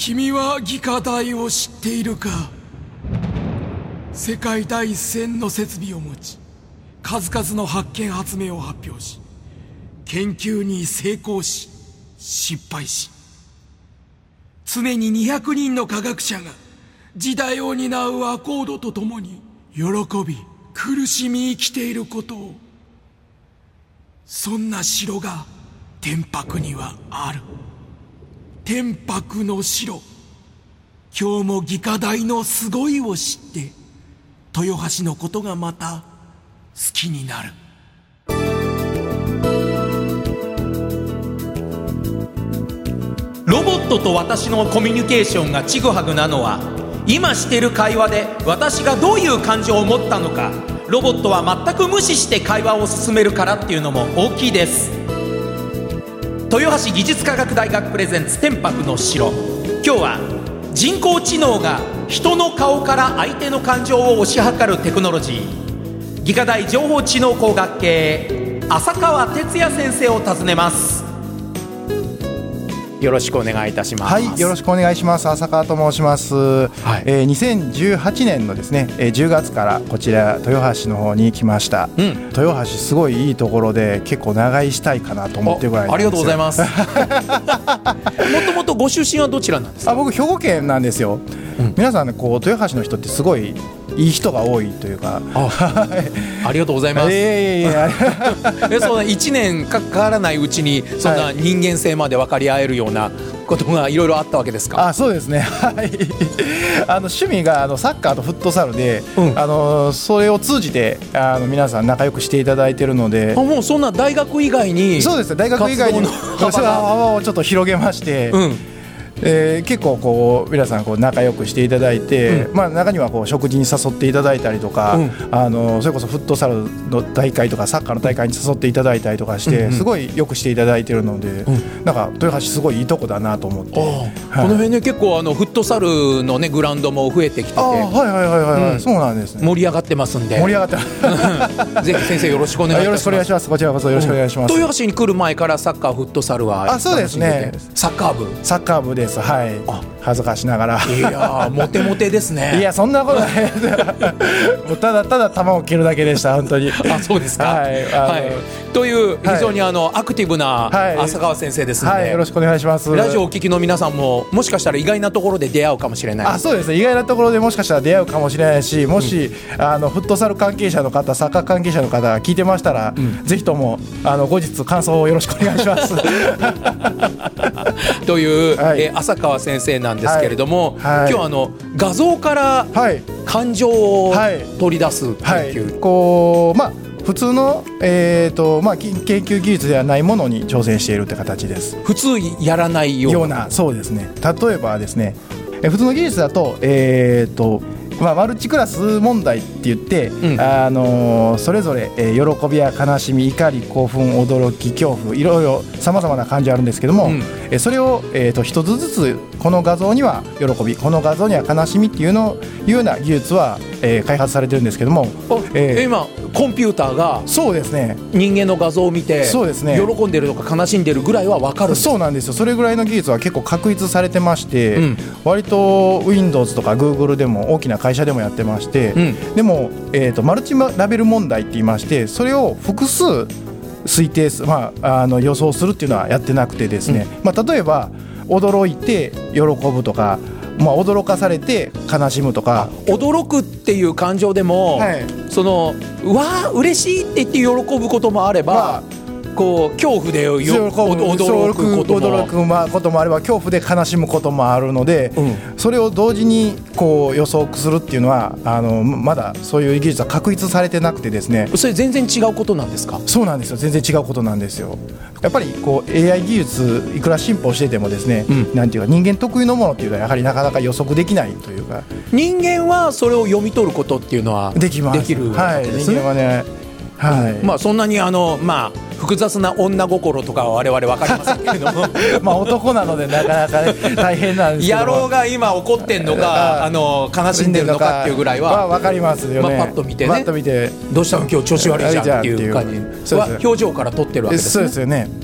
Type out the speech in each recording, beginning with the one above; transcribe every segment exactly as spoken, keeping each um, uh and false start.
君は技科大を知っているか。世界第一線の設備を持ち、数々の発見発明を発表し、研究に成功し失敗し、常ににひゃくにんの科学者が時代を担うアコードとともに喜び苦しみ生きていることを。そんな城が天白にはある。天白の城。今日も技科大のすごいを知って豊橋のことがまた好きになる。 ロボットと私のコミュニケーションがちぐはぐなのは、今してる会話で私がどういう感情を持ったのか、ロボットは全く無視して会話を進めるからっていうのも大きいです。豊橋技術科学大学プレゼンツ天白の城。今日は人工知能が人の顔から相手の感情を推し量るテクノロジー、技科大情報知能工学系浅川哲也先生を訪ねます。よろしくお願いいたします。 はい、よろしくお願いします。浅川と申します、はい。えー、にせんじゅうはちねんのですね、えー、じゅうがつからこちら豊橋の方に来ました、うん、豊橋すごいいいところで結構長居したいかなと思ってるぐらいなんですよ。 ありがとうございますもともとご出身はどちらなんですか？ あ、僕兵庫県なんですよ、うん、皆さんね、こう豊橋の人ってすごいいい人が多いというか。 あ, ありがとうございます。 えー、いやいやそんないちねんかからないうちにそんな人間性まで分かり合えるようなことがいろいろあったわけですか？ あ、そうですね、はい。あの趣味があのサッカーとフットサルで、うん、あのそれを通じてあの皆さん仲良くしていただいているので。 あ、もうそんな大学以外に。 そうですね、大学以外にその幅をちょっと広げまして、うん、えー、結構こう皆さんこう仲良くしていただいて、うん、まあ、中にはこう食事に誘っていただいたりとか、うん、あのそれこそフットサルの大会とかサッカーの大会に誘っていただいたりとかして、うんうん、すごいよくしていただいているので、うん、なんか豊橋すごいいいとこだなと思って、はい、 この辺ね、結構あのフットサルの、ね、グラウンドも増えてきてて、あ、 はいはいはいはい、うん、そうなんですね。 盛り上がってますんで。 盛り上がってますぜひ先生よろしくお願いいたします。 よろしくお願いします。こちらこそよろしくお願いします、 うん、豊橋に来る前からサッカーフットサルは。 あ、そうですね、 サッカー部。 サッカー部です。はい。あ、恥ずかしながら。 いやモテモテですね。 いや、そんなことないもうただただ球を蹴るだけでした、本当に。 あ、そうですか。はい、はい、という非常にあの、はい、アクティブな浅川先生ですので、 はい、よろしくお願いします。 ラジオをお聞きの皆さんももしかしたら意外なところで出会うかもしれない。 あ、そうですね、意外なところでもしかしたら出会うかもしれないし、もし、うん、あのフットサル関係者の方、サッカー関係者の方が聞いてましたら、うん、ぜひともあの後日感想をよろしくお願いしますという、はい、えー、浅川先生なんですけれども、はいはい、今日あの画像から感情を取り出す研究、はいはい、 こう、まあ普通の、えーとまあ、研究技術ではないものに挑戦しているって形です。 普通やらないような、ような、 そうですね。例えばですね、え普通の技術だと、えーとまあ、マルチクラス問題って言って、うん、あのー、それぞれ、えー、喜びや悲しみ、怒り、興奮、驚き、恐怖、いろいろさまざまな感情あるんですけども、うん、えー、それを、えー、と一つずつこの画像には喜び、この画像には悲しみっていうのいうような技術は、えー、開発されてるんですけども、 えー、今コンピューターがそうですね、 人間の画像を見て、そうですね、喜んでるとか悲しんでるぐらいは分かるんです。 そうなんですよ。それぐらいの技術は結構確立されてまして、うん、割と Windows とか Google でも大きな会社でもやってまして、うん、でも、えーと、マルチラベル問題って言いまして、それを複数推定す、まあ、あの予想するっていうのはやってなくてですね、うん、まあ、例えば驚いて喜ぶとか、まあ、驚かされて悲しむとか。 驚くっていう感情でも、はい、そのうわー嬉しいって言って喜ぶこともあれば、まあ、こう恐怖でよ驚くことも驚くこともあれば、恐怖で悲しむこともあるので、うん、それを同時にこう予測するっていうのはあのまだそういう技術は確立されてなくてですね。 それ全然違うことなんですか？ そうなんですよ、全然違うことなんですよ。やっぱりこう エーアイ 技術いくら進歩しててもですね、うん、なんていうか人間特有のものっていうのはやはりなかなか予測できないというか。 人間はそれを読み取ることっていうのはできます。 できるわけですね。 はい、人間はね、はい、 うん、まあ、そんなにあの、まあ、複雑な女心とかは我々分かりませんけれどもまあ男なのでなかなか、ね、大変なんですけど、 野郎が今怒ってんのかあの悲しんでるのかっていうぐらいは、 まあ、分かりますよね。 まあ、パッと見てね、 パッと見てどうしたの今日調子悪いじゃんっていう感じは表情から取ってるわけですね。 そうですよね。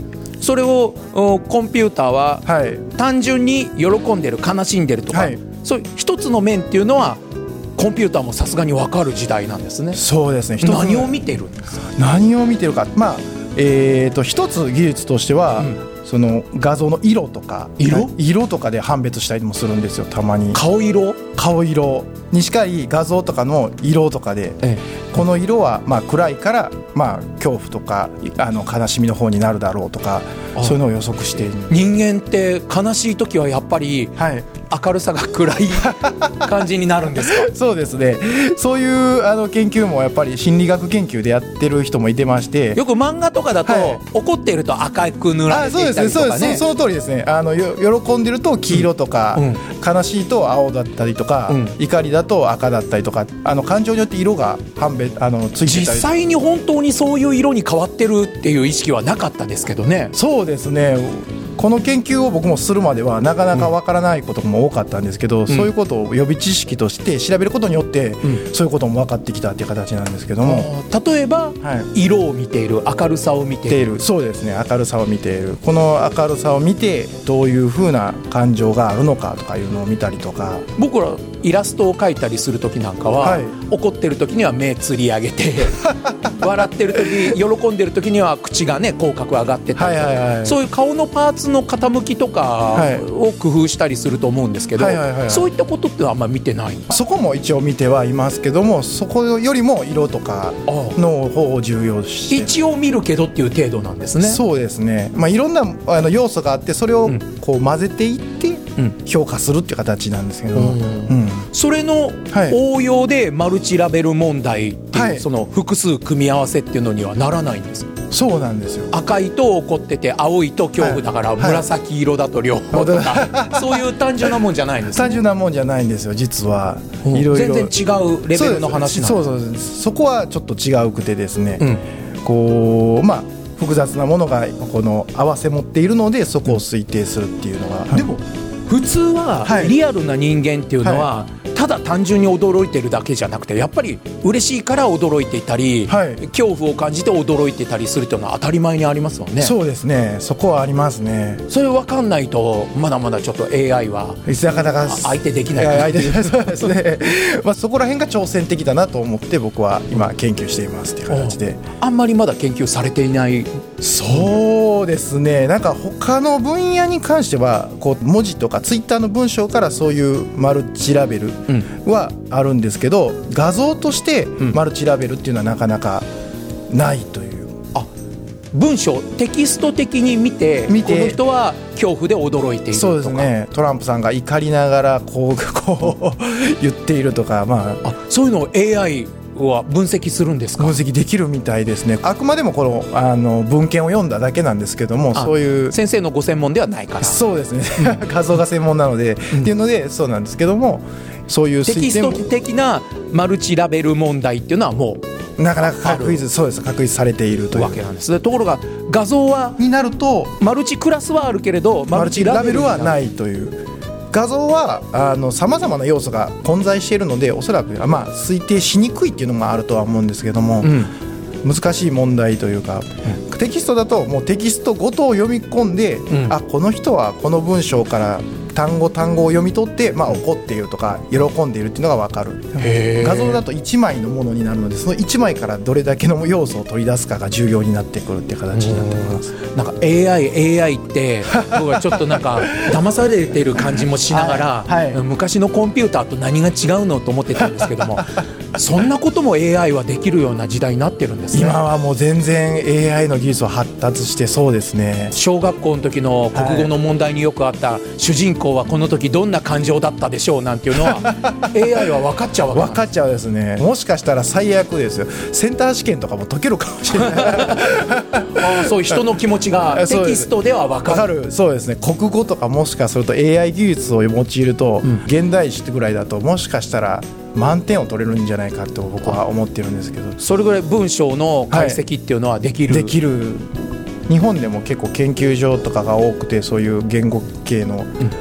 それをコンピューターは単純に喜んでる悲しんでるとか、はい、そういう一つの面っていうのはコンピューターもさすがに分かる時代なんですね。 そうですね。 何を見てるんですか？ 何を見てるか、まあえー、と一つ技術としては、うん、その画像の色とか色? 色とかで判別したりもするんですよ。たまに顔色顔色に近い画像とかの色とかで、ええ、この色はまあ暗いから、まあ、恐怖とかあの悲しみの方になるだろうとか、そういうのを予測している。 人間って悲しい時はやっぱり、はい、明るさが暗い感じになるんですか？ そうですね。そういうあの研究もやっぱり心理学研究でやってる人もいてまして、 よく漫画とかだと、はい、怒っていると赤く塗られていたりとかね。 そうですね。その通りですね。あのよ喜んでると黄色とか、うんうん、悲しいと青だったりとか、うん、怒りだと赤だったりとか、あの感情によって色が判別あのついてたり。 実際に本当にそういう色に変わってるっていう意識はなかったですけどね。 そうですね。この研究を僕もするまではなかなかわからないことも多かったんですけど、うん、そういうことを予備知識として調べることによって、うん、そういうことも分かってきたっていう形なんですけども、 例えば、はい、色を見ている、明るさを見ている。 そうですね。明るさを見ている。この明るさを見てどういう風な感情があるのかとかいうのを見たりとか。 僕らイラストを描いたりする時なんかは、はい、怒ってる時には目つり上げて笑ってる時、喜んでる時には口がね口角上がってたりとか、はいはいはい、そういう顔のパーツの傾きとかを工夫したりすると思うんですけど、はいはいはいはい、そういったことってあんま見てない。 そこも一応見てはいますけども、そこよりも色とかの方を重要視して一応見るけどっていう程度なんですね。 そうですね。まあ、いろんなあの要素があってそれをこう混ぜていって評価するっていう形なんですけど、うんうん、 それの応用でマルチラベル問題っていう、はい、その複数組み合わせっていうのにはならないんですか？ そうなんですよ。 赤いと怒ってて、青いと恐怖だから、紫色だと両方とか、はい、そういう単純なもんじゃないんですか？ 単純なもんじゃないんですよ実は。 いろいろ全然違うレベルの話なんです。 そうそうそう。そこはちょっと違うくてですね、うん、こうまあ複雑なものがこの合わせ持っているので、そこを推定するっていうのが、 うん、でも普通はリアルな人間っていうのは、はい、ただ単純に驚いてるだけじゃなくて、やっぱり嬉しいから驚いていたり、はい、恐怖を感じて驚いてたりするというのは当たり前にありますもんね。 そうですね。そこはありますね。 それ分かんないとまだまだちょっと エーアイ は相手できない。 相手そうですね。まあそこら辺が挑戦的だなと思って僕は今研究していますっていう形で。 あんまりまだ研究されていない。 そうですね。なんか他の分野に関してはこう文字とかツイッターの文章からそういうマルチラベルはあるんですけど、うん、画像としてマルチラベルっていうのはなかなかないという、うん、 あ文章テキスト的に見て、見てこの人は恐怖で驚いているとか。 そうですね。トランプさんが怒りながらこう、こう言っているとか、まあ、 あそういうのを エーアイは分析するんですか？ 分析できるみたいですね。あくまでもこの、あの文献を読んだだけなんですけども、そういう先生のご専門ではないから。 そうですね。画像が専門なので、うん、っていうのでそうなんですけども、そういうテキスト的なマルチラベル問題っていうのはもうなかなか確立、そうです、確立されているというわけなんです。ところが画像はになるとマルチクラスはあるけれどマルチラベルはないという。画像はさまざまな要素が混在しているので、おそらく、まあ、推定しにくいっていうのもあるとは思うんですけども、うん、難しい問題というか、うん、テキストだともうテキストごとを読み込んで、うん、あこの人はこの文章から単語単語を読み取って、まあ、怒っているとか喜んでいるっていうのが分かる。画像だといちまいのものになるので、そのいちまいからどれだけの要素を取り出すかが重要になってくるっていう形になってます。 なんか エーアイ、エーアイ って僕はちょっとなんか騙されてる感じもしながら、はいはい、昔のコンピューターと何が違うのと思ってたんですけどもそんなことも エーアイ はできるような時代になってるんですね。 今はもう全然 エーアイ の技術は発達して、そうですね。 小学校の時の国語の問題によくあった、はい、主人公はこの時どんな感情だったでしょうなんていうのはエーアイ は分かっちゃうわけなんです。 分かっちゃうですね。もしかしたら最悪ですよ。センター試験とかも解けるかもしれないあそういう人の気持ちがテキストでは分かる。 分かる。そうですね。国語とかもしかすると エーアイ 技術を用いると、うん、現代史ぐらいだともしかしたら満点を取れるんじゃないかと僕は思ってるんですけど。 それぐらい文章の解析っていうのはできる、 はい、できる。日本でも結構研究所とかが多くて、そういう言語系の、うん、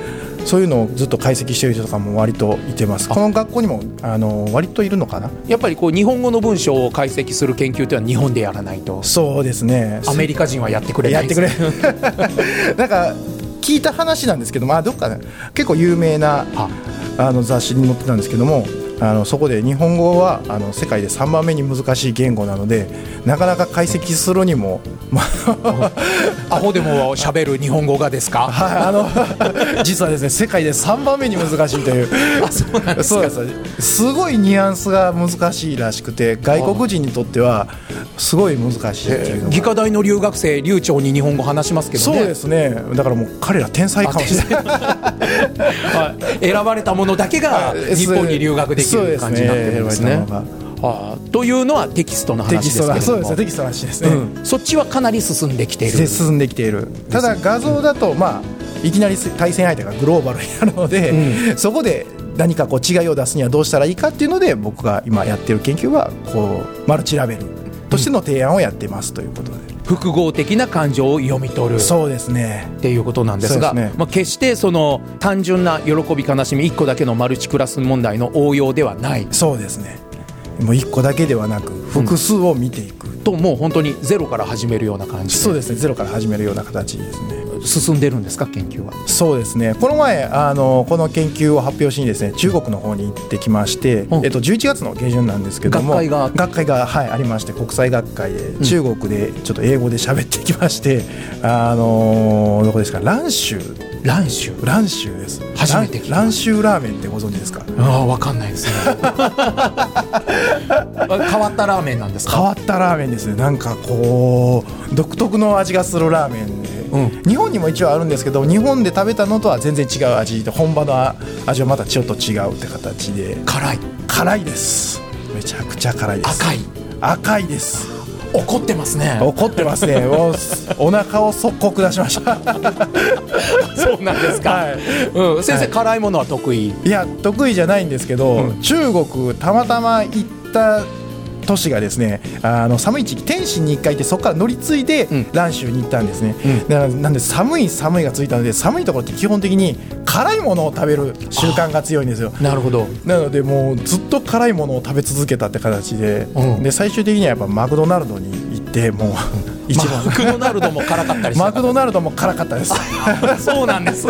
そういうのをずっと解析している人とかも割といてます。この学校にもあの割といるのかな。 やっぱりこう日本語の文章を解析する研究というのは日本でやらないと。 そうですね、 アメリカ人はやってくれないです。 やってくれなんか聞いた話なんですけど、まあ、どっか、ね、結構有名なあの雑誌に載ってたんですけども、あのそこで日本語はあの世界でさんばんめに難しい言語なので、なかなか解析するにもアホでも喋る日本語がですか？ はい、あの実はですね、世界でさんばんめに難しいというあ、そうなんですか。 そうです。すごいニュアンスが難しいらしくて、外国人にとってはすごい難しいっていうのが。 技科大の留学生流暢に日本語話しますけどね。 そうですね。だからもう彼ら天才かもしれない、 はい、選ばれたものだけが日本に留学できる感じになってるんですね。ああ、というのはテキストの話ですけれども。 そうですね、テキストの話ですね、 うん、そっちはかなり進んできている。 進んできている。ただ画像だと、まあ、いきなり対戦相手がグローバルになるので、うん、そこで何かこう違いを出すにはどうしたらいいかっていうので、僕が今やってる研究はこうマルチラベルとしての提案をやってますということで、 うん、複合的な感情を読み取る。 そうですねっていうことなんですが、ね、まあ、決してその単純な喜び悲しみいっこだけのマルチクラス問題の応用ではない。 そうですね。もういっこだけではなく複数を見ていく、うん、 ともう本当にゼロから始めるような感じで。 そうですね、ゼロから始めるような形ですね。 進んでるんですか、研究は。 そうですね、この前あのこの研究を発表しにですね、中国の方に行ってきまして、うん、えっと、じゅういちがつの下旬なんですけども、 学会が学会が、はい、ありまして、国際学会で中国でちょっと英語で喋ってきまして、うん、あのどこですか、蘭州蘭州蘭州です。 初めて聞いた。 蘭州ラーメンってご存知ですか？ ああ、分かんないですね変わったラーメンなんですか？ 変わったラーメンですね。なんかこう独特の味がするラーメンで、うん、日本にも一応あるんですけど、日本で食べたのとは全然違う味で、本場の味はまたちょっと違うって形で。 辛い辛いです。めちゃくちゃ辛いです。 赤い赤いです。 怒ってますね。 怒ってますね。お腹を速攻下しましたそうなんですか、はい、うん、先生、はい、辛いものは得意？いや、得意じゃないんですけど、うん、中国たまたま行った都市がですね、あの寒い地域、天津にいっかい行って、そこから乗り継いで蘭州に行ったんですね、うん、だからなんで寒い寒いがついたので、寒いところって基本的に辛いものを食べる習慣が強いんですよ。 なるほど。 なのでもうずっと辛いものを食べ続けたって形で、うん、で最終的にはやっぱマクドナルドに行ってもう一番マクドナルドも辛かったりした。 マクドナルドも辛かったですそうなんです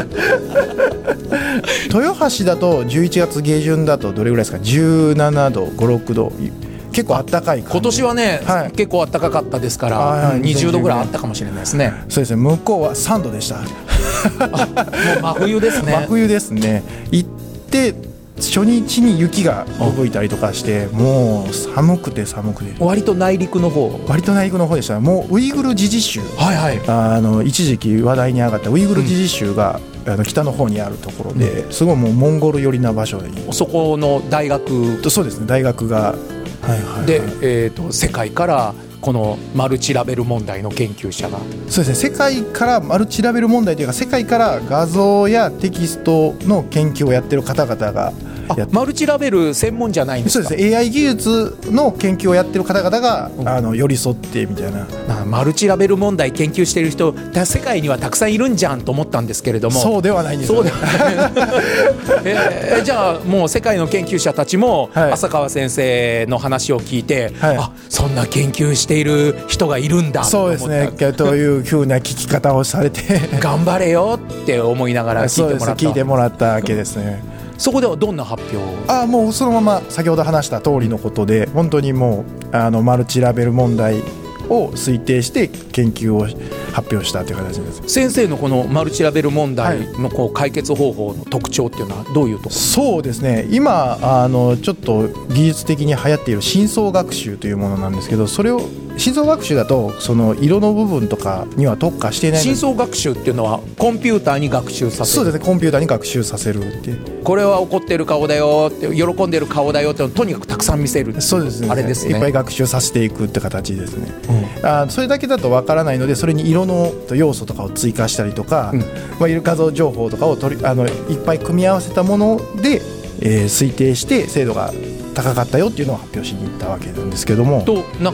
豊橋だとじゅういちがつ下旬だとどれぐらいですか？じゅうななど、ご、ろくど、結構あったかい感じ。 今年はね、はい、結構あったかかったですから、はい、にじゅうどぐらいあったかもしれないですね。 そうですね、向こうはさんどでしたもう真冬ですね。 真冬ですね。行って初日に雪が吹いたりとかして、もう寒くて寒くて、 割と内陸の方割と内陸の方でした。もうウイグル自治州、はいはい、あの一時期話題に上がったウイグル自治州が、うん、あの北の方にあるところで、うん、すごいもうモンゴル寄りな場所で、 そこの大学、 そうですね、大学が、はいはいはい、 で、えーと、世界からこのマルチラベル問題の研究者が、 そうですね、世界からマルチラベル問題というか、世界から画像やテキストの研究をやってる方々が、 マルチラベル専門じゃないんですか？ そうですね、エーアイ 技術の研究をやってる方々が、うん、あの寄り添ってみたいな。 マルチラベル問題研究している人、世界にはたくさんいるんじゃんと思ったんですけれども、 そうではないんですよ、ね、そうではないえー、じゃあもう世界の研究者たちも、はい、浅川先生の話を聞いて、はい、あ、そんな研究している人がいるんだと思った。 そうですね、というふうな聞き方をされて頑張れよって思いながら聞いてもらった。 聞いてもらったわけですね。 そこではどんな発表を？ あ、もうそのまま先ほど話した通りのことで、本当にもうあのマルチラベル問題を推定して研究を発表したという形です。 先生のこのマルチラベル問題のこう解決方法の特徴っていうのはどういうところ？ そうですね、今あのちょっと技術的に流行っている深層学習というものなんですけど、それを深層学習だとその色の部分とかには特化していない。 深層学習っていうのはコンピューターに学習させる？ そうですね、コンピューターに学習させるっていう、 これは怒ってる顔だよって、喜んでる顔だよってとにかくたくさん見せる。 そうですね、 あれですね、 いっぱい学習させていくって形ですね、うん、あそれだけだとわからないので、それに色の要素とかを追加したりとか、うん、まあ、いる画像情報とかを取りあのいっぱい組み合わせたもので、えー、推定して精度が高かったよっていうのを発表しに行ったわけなんですけども、 となんか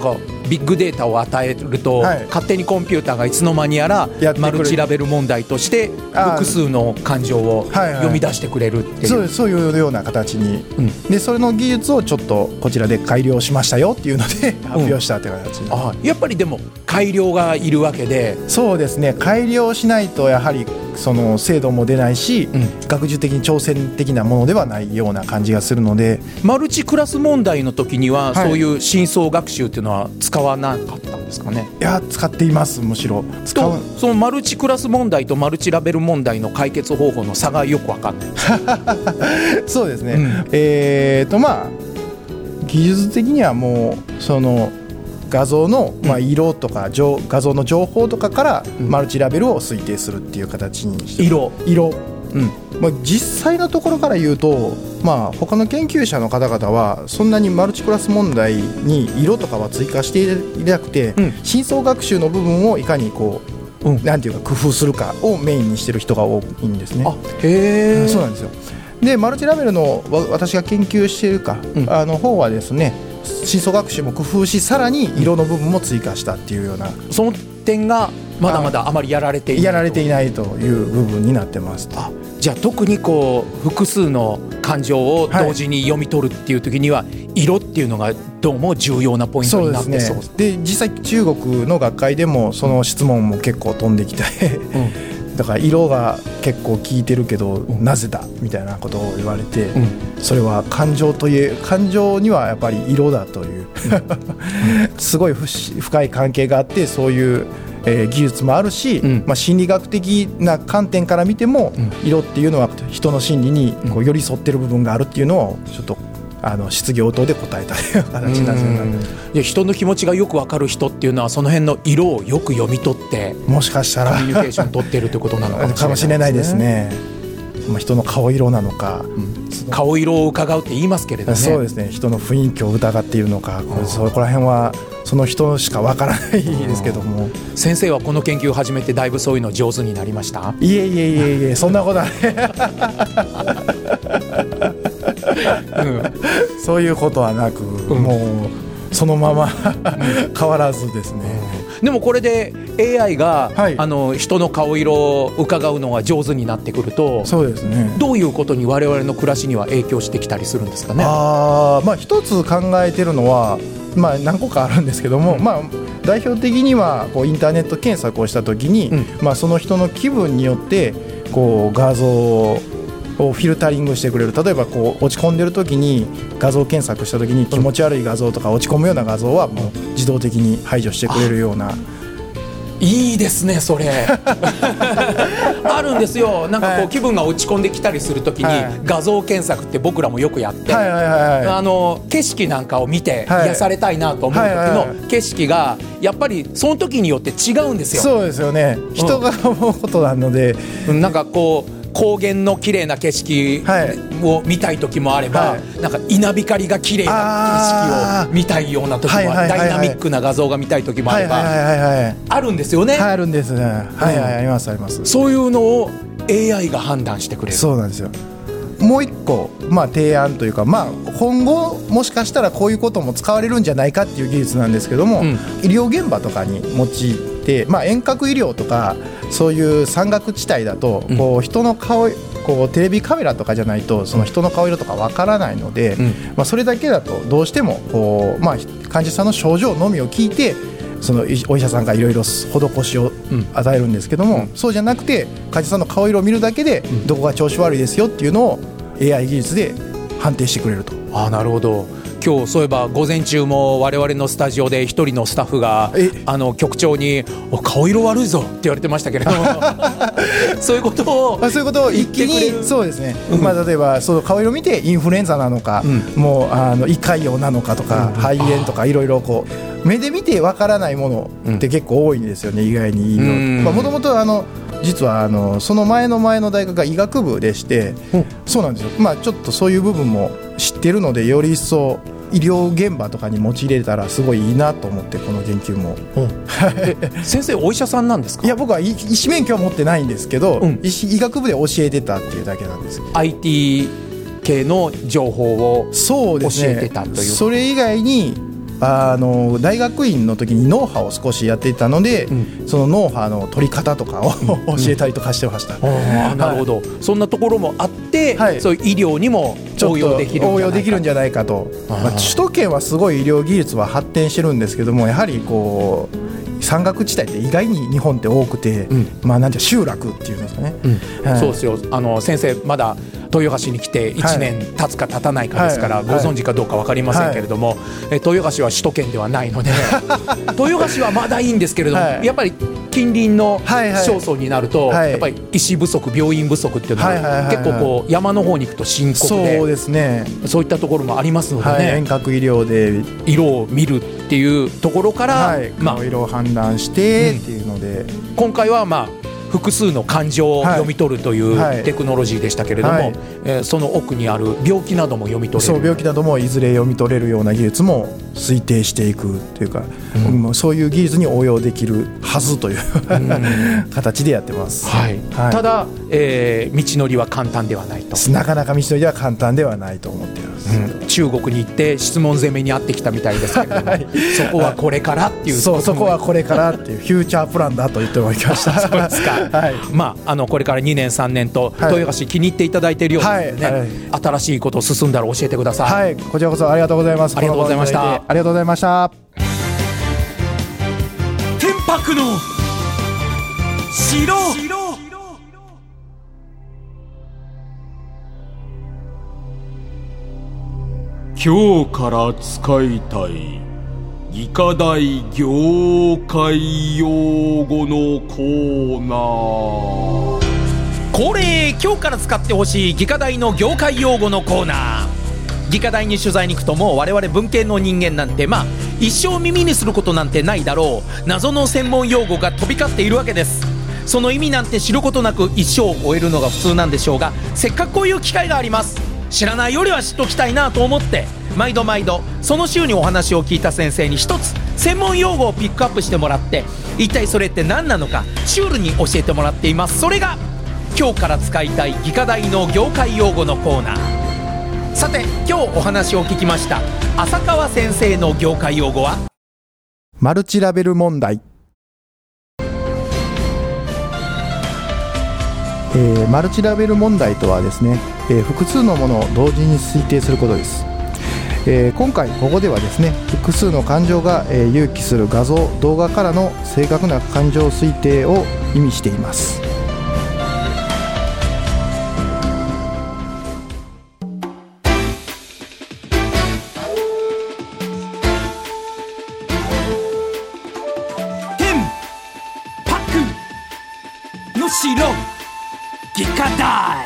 ビッグデータを与えると、 はい、 勝手にコンピューターがいつの間にやらマルチラベル問題として複数の感情を読み出してくれるっていう、 はいはい、そう、そういうような形に、うん、でそれの技術をちょっとこちらで改良しましたよっていうので発表したっていう形、うん、 あやっぱりでも改良がいるわけで。 そうですね、改良しないとやはりその精度も出ないし、うん、学術的に挑戦的なものではないような感じがするので。 マルチクラス問題の時には、はい、そういう深層学習っていうのは使わなかったんですかね。 いや使っています。むしろ使う。 そのマルチクラス問題とマルチラベル問題の解決方法の差がよく分かんないそうですね、うん、えーとまあ技術的にはもうその画像の、まあ、色とか、うん、画像の情報とかからマルチラベルを推定するっていう形にして、 色色、うんまあ、実際のところから言うと、まあ、他の研究者の方々はそんなにマルチクラス問題に色とかは追加していなくて、うん、深層学習の部分をいかにこう、うん、なんていうか工夫するかをメインにしてる人が多いんですね。 あへー、 そうなんですよ。でマルチラベルの私が研究しているか、うん、あの方はですね、深層学習も工夫し、さらに色の部分も追加したっていうような、 その点がまだまだあまりやられていないやられていないという部分になってます。 あじゃあ特にこう複数の感情を同時に読み取るっていう時には、はい、色っていうのがどうも重要なポイントになってそうですね。 で実際中国の学会でもその質問も結構飛んできて、うん、だから色が結構効いてるけど、うん、なぜだみたいなことを言われて、うん、それは感情という感情にはやっぱり色だという、うん、すごい深い関係があって、そういうえー、技術もあるし、うんまあ、心理学的な観点から見ても、うん、色っていうのは人の心理にこう寄り添ってる部分があるっていうのをちょっとあの質疑応答で答えたという形なんですよね。 いや人の気持ちがよく分かる人っていうのはその辺の色をよく読み取ってもしかしたらコミュニケーション取ってるってことなのかもしれないですね。 まあ、人の顔色なのか、 うん、顔色を伺うって言いますけれどね。 そうですね、人の雰囲気を疑っているのか、これそこら辺はその人しかわからないですけども。 先生はこの研究を始めてだいぶそういうの上手になりました？ いえいえいえいえそんなことはない、うん、そういうことはなく、うん、もうそのまま変わらずですね。 でもこれで エーアイ が、はい、あの人の顔色を伺うのが上手になってくると、 そうですね、 どういうことに我々の暮らしには影響してきたりするんですかね。 あ、まあ、一つ考えてるのは、まあ、何個かあるんですけども、うんまあ、代表的にはこうインターネット検索をしたときに、うんまあ、その人の気分によってこう画像をフィルタリングしてくれる。例えばこう落ち込んでるときに画像検索したときに気持ち悪い画像とか落ち込むような画像はもう自動的に排除してくれるような。 いいですねそれあるんですよ。なんかこう気分が落ち込んできたりするときに画像検索って僕らもよくやって、はいはいはいはい、あの景色なんかを見て癒されたいなと思う時の景色がやっぱりその時によって違うんですよ。 そうですよね、人が思うことなので、 うん、なんかこう高原の綺麗な景色を見たい時もあれば、はい、なんか稲光が綺麗な景色を見たいような時も、はいはいはいはい、ダイナミックな画像が見たい時もあれば、はいはいはいはい、あるんですよね。 あるんですね、はいはい、ありますあります。 そういうのを エーアイ が判断してくれる。 そうなんですよ。もう一個、まあ、提案というか、まあ、今後もしかしたらこういうことも使われるんじゃないかっていう技術なんですけども、うん、医療現場とかに用いて、まあ、遠隔医療とかそういう山岳地帯だと、うん、こう人の顔こうテレビカメラとかじゃないとその人の顔色とかわからないので、うんまあ、それだけだとどうしてもこう、まあ、患者さんの症状のみを聞いてそのお医者さんがいろいろ施しを与えるんですけども、うん、そうじゃなくて患者さんの顔色を見るだけでどこが調子悪いですよっていうのを エーアイ 技術で判定してくれると。 あ、なるほど。今日そういえば午前中も我々のスタジオで一人のスタッフがあの局長にお顔色悪いぞって言われてましたけれどもそういうことをそういうことを一気にそうですね、うんまあ、例えばその顔色を見てインフルエンザなのか、うん、もうあの胃潰瘍なのかとか、うん、肺炎とかいろいろこう目で見てわからないものって結構多いんですよね、うん、意外に。もともと実はあのその前の前の大学が医学部でして、うん、そうなんですよ、まあ、ちょっとそういう部分も知ってるのでより一層医療現場とかに用いれたらすごいいいなと思ってこの研究も、うん、 先生お医者さんなんですか？ いや僕は医師免許は持ってないんですけど、うん、医, 医学部で教えてたっていうだけなんです。 アイティー 系の情報を教えてたという。 そうですね、それ以外にあの大学院の時に脳波を少しやっていたので、うん、その脳波の取り方とかを、うん、教えたりとかしてました。 あ、なるほど、はい、そんなところもあって、はい、そういう医療にも応用できるんじゃないか応用できるんじゃないかと。まあ、首都圏はすごい医療技術は発展してるんですけども、やはりこう山岳地帯って意外に日本って多くて、うん、まあなんて集落っていうんですかね、 うん、はい、そうですよ。あの先生まだ豊橋に来ていちねん経つか経たないかですから、はい、ご存知かどうか分かりませんけれども、はい、え豊橋は首都圏ではないので豊橋はまだいいんですけれども、はい、やっぱり近隣の市町村になると、はいはい、やっぱり医師不足病院不足っていうのは、はいはいはいはい、結構こう山の方に行くと深刻で、 そうですね、 そういったところもありますのでね、はい、 遠隔医療で色を見るっていうところから、はい、 まあ、色を判断してっていうので、うん、 今回はまあ複数の感情を読み取るというテクノロジーでしたけれども、はいはい、えー、その奥にある病気なども読み取れる、 そう病気などもいずれ読み取れるような技術も推定していくというか、うん、そういう技術に応用できるはずという形でやってます、 はいはい、ただ、えー、道のりは簡単ではないと。 なかなか道のりは簡単ではないと思っています、 うん、中国に行って質問攻めにあってきたみたいですけれども、はい、そこはこれからっていう、 そう、そこはこれからっていうフューチャープランだと言っておきましたそうですか、はい、まあ、あのこれからにねんさんねんと豊橋気に入っていただいているようなのでね、はいはい、新しいこと進んだら教えてください。 はい、こちらこそありがとうございます。 ありがとうございました。 ありがとうございました。 天白の城。今日から使いたい技科大業界用語のコーナー。 恒例、今日から使ってほしい技科大の業界用語のコーナー。技科大に取材に行くと、もう我々文系の人間なんて、まあ一生耳にすることなんてないだろう謎の専門用語が飛び交っているわけです。その意味なんて知ることなく一生を終えるのが普通なんでしょうが、せっかくこういう機会があります。知らないよりは知っときたいなと思って、毎度毎度その週にお話を聞いた先生に一つ専門用語をピックアップしてもらって、一体それって何なのかシュールに教えてもらっています。それが今日から使いたい技科大の業界用語のコーナー。さて、今日お話を聞きました浅川先生の業界用語はマルチラベル問題。えー、マルチラベル問題とはですね、えー、複数のものを同時に推定することです。えー、今回ここではですね、複数の感情が、えー、誘起する画像動画からの正確な感情推定を意味しています。 天白の城技科大。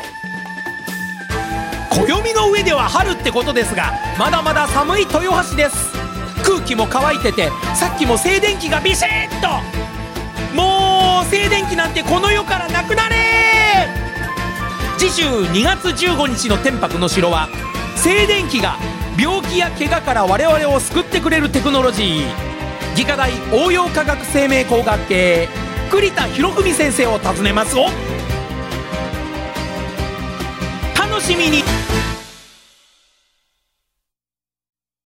暦の上では春ってことですが、まだまだ寒い豊橋です。空気も乾いてて、さっきも静電気がビシッと。もう静電気なんてこの世からなくなれ。次週にがつじゅうごにちの天白の城は、静電気が病気や怪我から我々を救ってくれるテクノロジー、技科大応用科学生命工学系栗田博文先生を訪ねますを楽しみに。